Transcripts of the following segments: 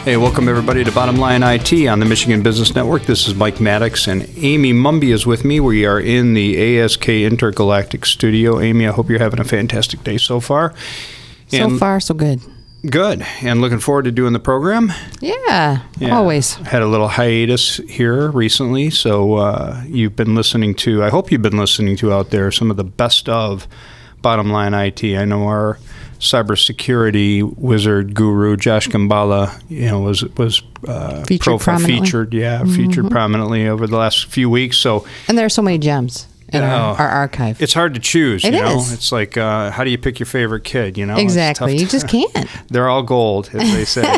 Hey, welcome everybody to Bottom Line IT on the Michigan Business Network. This is Mike Maddox, and Amy Mumby is with me. We are in the ASK Intergalactic Studio. Amy, I hope you're having a fantastic day so far. So far, so good. Good, and looking forward to doing the program. Yeah, always. Had a little hiatus here recently, so you've been listening to, I hope you've been listening to out there some of the best of Bottom Line IT. I know our cybersecurity wizard guru Josh Gambala, was featured prominently. Featured prominently over the last few weeks. So, and there are so many gems in our archive. It's hard to choose. It is. It's like how do you pick your favorite kid? Exactly. You just can't. They're all gold, as they say.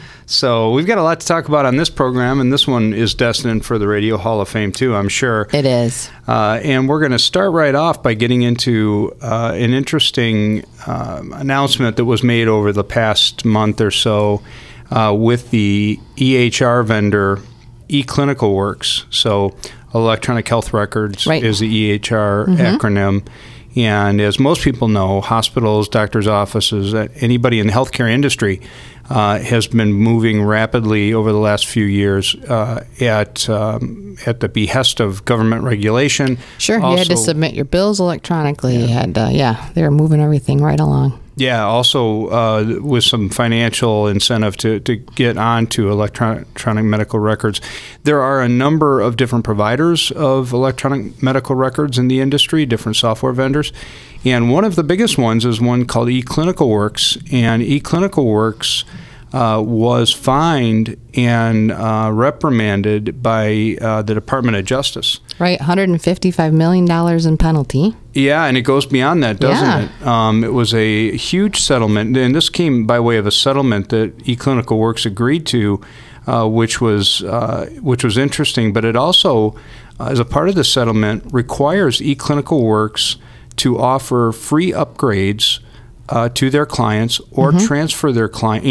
So we've got a lot to talk about on this program, and this one is destined for the Radio Hall of Fame too, I'm sure. It is. And we're going to start right off by getting into an interesting announcement that was made over the past month or so with the EHR vendor eClinicalWorks. So Electronic Health Records is the EHR acronym. And as most people know, hospitals, doctors' offices, anybody in the healthcare industry has been moving rapidly over the last few years at the behest of government regulation. Sure, you had to submit your bills electronically. You had, they were moving everything right along. Yeah, also with some financial incentive to get onto electronic medical records. There are a number of different providers of electronic medical records in the industry, different software vendors. And one of the biggest ones is one called eClinicalWorks. And eClinicalWorks was fined and reprimanded by the Department of Justice. Right, $155 million in penalty. Yeah, and it goes beyond that, doesn't it? It was a huge settlement, and this came by way of a settlement that eClinicalWorks agreed to, which was interesting. But it also, as a part of the settlement, requires eClinicalWorks to offer free upgrades to their clients, or transfer their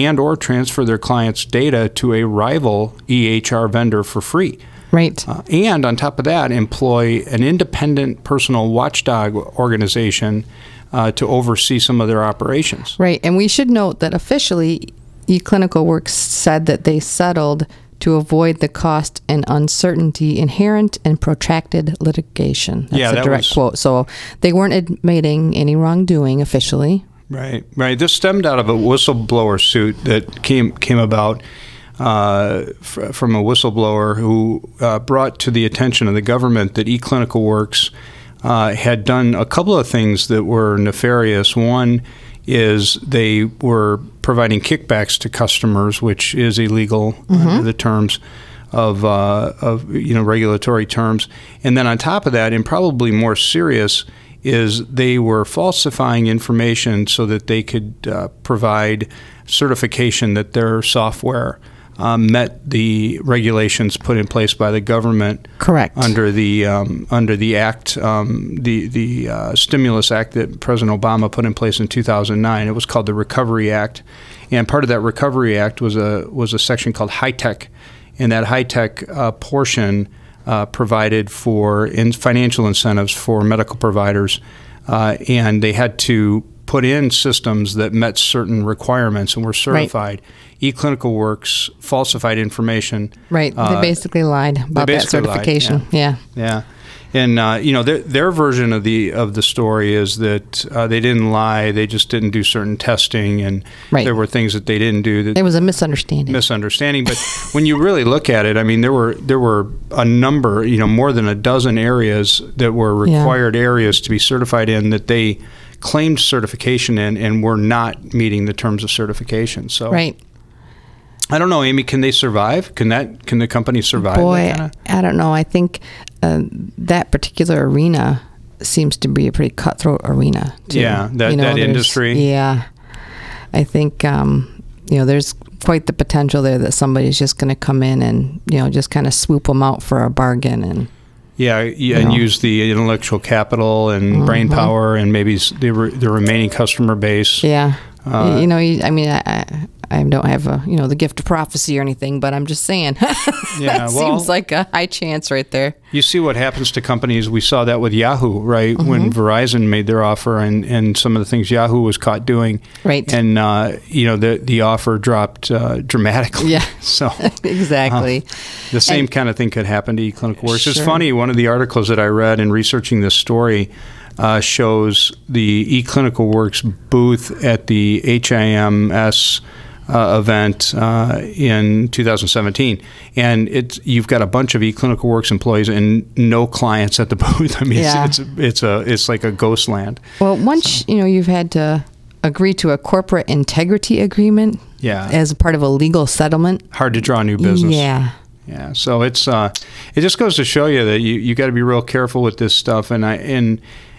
clients' data to a rival EHR vendor for free. Right. And on top of that, employ an independent personal watchdog organization to oversee some of their operations. Right. And we should note that officially, eClinicalWorks said that they settled to avoid the cost and uncertainty inherent in protracted litigation. That's a direct quote. So they weren't admitting any wrongdoing officially. Right. This stemmed out of a whistleblower suit that came about from a whistleblower who brought to the attention of the government that eClinicalWorks had done a couple of things that were nefarious. One is they were providing kickbacks to customers, which is illegal under the terms of regulatory terms. And then on top of that, and probably more serious, is they were falsifying information so that they could provide certification that their software met the regulations put in place by the government. Correct. Under the act, the stimulus act that President Obama put in place in 2009. It was called the Recovery Act, and part of that Recovery Act was a section called High Tech, and that High Tech portion provided for financial incentives for medical providers, and they had to put in systems that met certain requirements and were certified. Right. eClinicalWorks falsified information. Right. They basically lied about that certification. Yeah. And their version of the story is that they didn't lie; they just didn't do certain testing, and there were things that they didn't do. There was a misunderstanding. But when you really look at it, I mean, there were a number, more than a dozen areas that were required areas to be certified in that they claimed certification in and were not meeting the terms of certification. So right. I don't know, Amy. Can they survive? Can the company survive? Boy, I don't know. I think that particular arena seems to be a pretty cutthroat arena, too. Yeah, that industry. Yeah, I think there's quite the potential there that somebody's just going to come in and just kind of swoop them out for a bargain and. And use the intellectual capital and brain power and maybe the remaining customer base. Yeah. I I don't have the gift of prophecy or anything, but I'm just saying that seems like a high chance right there. You see what happens to companies. We saw that with Yahoo, right? Mm-hmm. When Verizon made their offer and some of the things Yahoo was caught doing. Right. And, the offer dropped dramatically. Yeah, so exactly. The same kind of thing could happen to eClinicalWorks. Sure. It's funny, one of the articles that I read in researching this story shows the eClinicalWorks booth at the HIMSS event in 2017, and you've got a bunch of eClinicalWorks employees and no clients at the booth. I mean, it's like a ghost land. Well, once you've had to agree to a corporate integrity agreement, as a part of a legal settlement, hard to draw new business. Yeah. So it just goes to show you that you got to be real careful with this stuff, and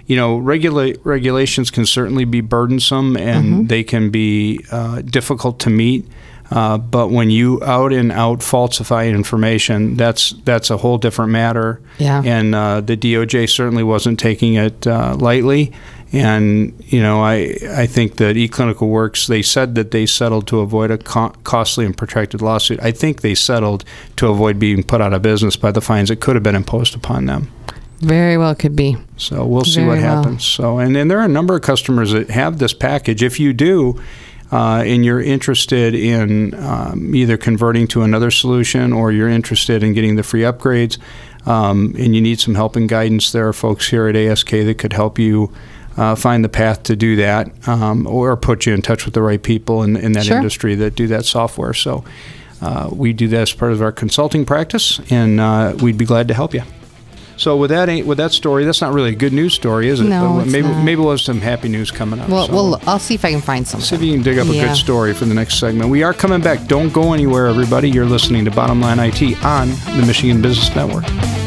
regulations can certainly be burdensome and they can be difficult to meet. But when you out and out falsify information, that's a whole different matter. Yeah. And the DOJ certainly wasn't taking it lightly. And I think that eClinicalWorks, they said that they settled to avoid a costly and protracted lawsuit. I think they settled to avoid being put out of business by the fines that could have been imposed upon them. Very well could be. So we'll see what happens. So and there are a number of customers that have this package. If you do, and you're interested in either converting to another solution or you're interested in getting the free upgrades, and you need some help and guidance, there are folks here at ASK that could help you find the path to do that, or put you in touch with the right people in that industry that do that software. So we do that as part of our consulting practice, and we'd be glad to help you. So with that story, that's not really a good news story, is it? No, but maybe we'll have some happy news coming up. Well, I'll see if I can find something. See if you can dig up a good story for the next segment. We are coming back. Don't go anywhere, everybody. You're listening to Bottom Line IT on the Michigan Business Network.